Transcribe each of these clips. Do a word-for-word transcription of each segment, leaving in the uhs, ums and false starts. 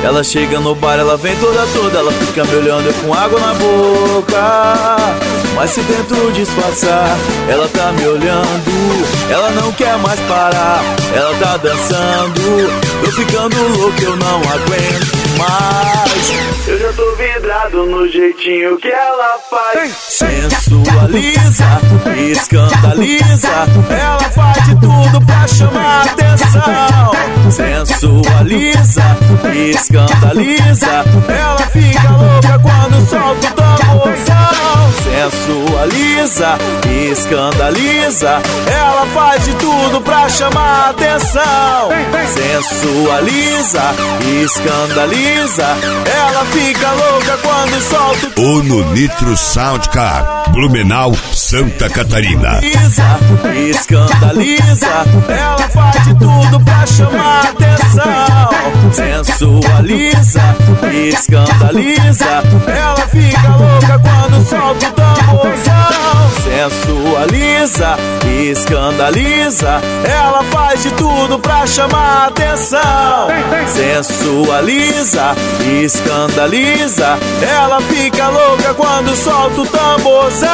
Ela chega no bar, ela vem toda toda, ela fica me olhando com água na boca. Mas se tento disfarçar, ela tá me olhando, ela não quer mais parar, ela tá dançando, tô ficando louco, eu não aguento mais. Eu já tô vidrado no jeitinho que ela faz. Sensualiza, escandaliza, ela faz de tudo pra chamar atenção. Sensualiza, escandaliza, ela fica louca quando solta o tamborzão. Sensualiza, escandaliza, ela faz de tudo pra chamar atenção. Sensualiza, escandaliza, ela fica louca quando solta o... O no Nitro Soundcar, Blumenau, Santa Catarina. Escandaliza, ela faz de tudo pra chamar atenção. Sensualiza, escandaliza, ela fica louca quando solta o tamborzão. Sensualiza, escandaliza, ela faz de tudo pra chamar atenção. Sensualiza, escandaliza, ela fica louca quando solta o tamborzão.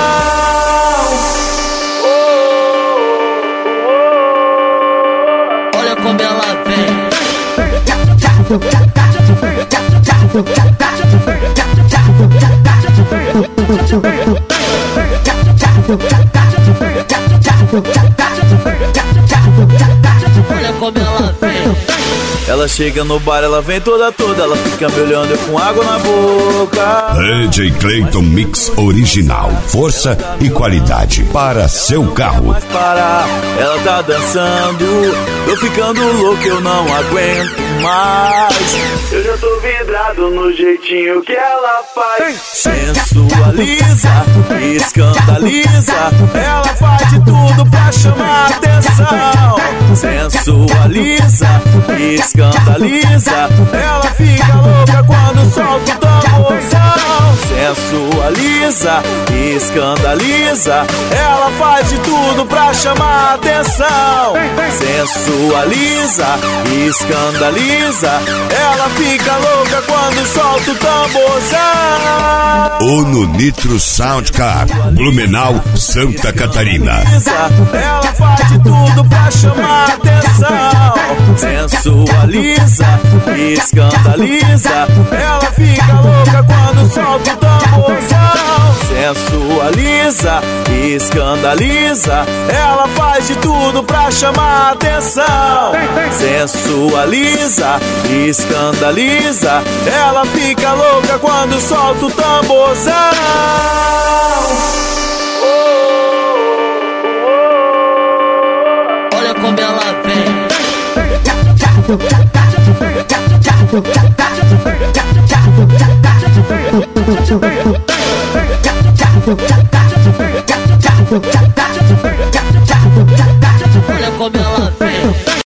Olha como ela vem. Olha como ela vem. Ela chega no bar, ela vem toda toda, ela fica me olhando com água na boca. D J Clayton Mix Original, força e qualidade para seu carro. Mas parar, ela tá dançando, tô ficando louco, eu não aguento mais. Eu já tô vidrado no jeitinho que ela faz. Sensualiza, escandaliza, ela faz de tudo pra chamar atenção. Sensualiza, escandaliza, ela fica louca quando solta o tamborzão. Sensualiza, escandaliza, ela faz de tudo pra chamar atenção. Sensualiza, escandaliza, ela fica louca quando solta o tamborzão. O no Nitro Soundcar, Blumenau, Santa Catarina. Ela faz de tudo pra chamar atenção. Sensualiza, escandaliza, ela fica louca quando solta o tamborzão. Sensualiza, escandaliza, ela faz de tudo pra chamar atenção. Sensualiza, escandaliza, ela fica louca quando solta o tamborzão. Olha como ela vem. Thank you.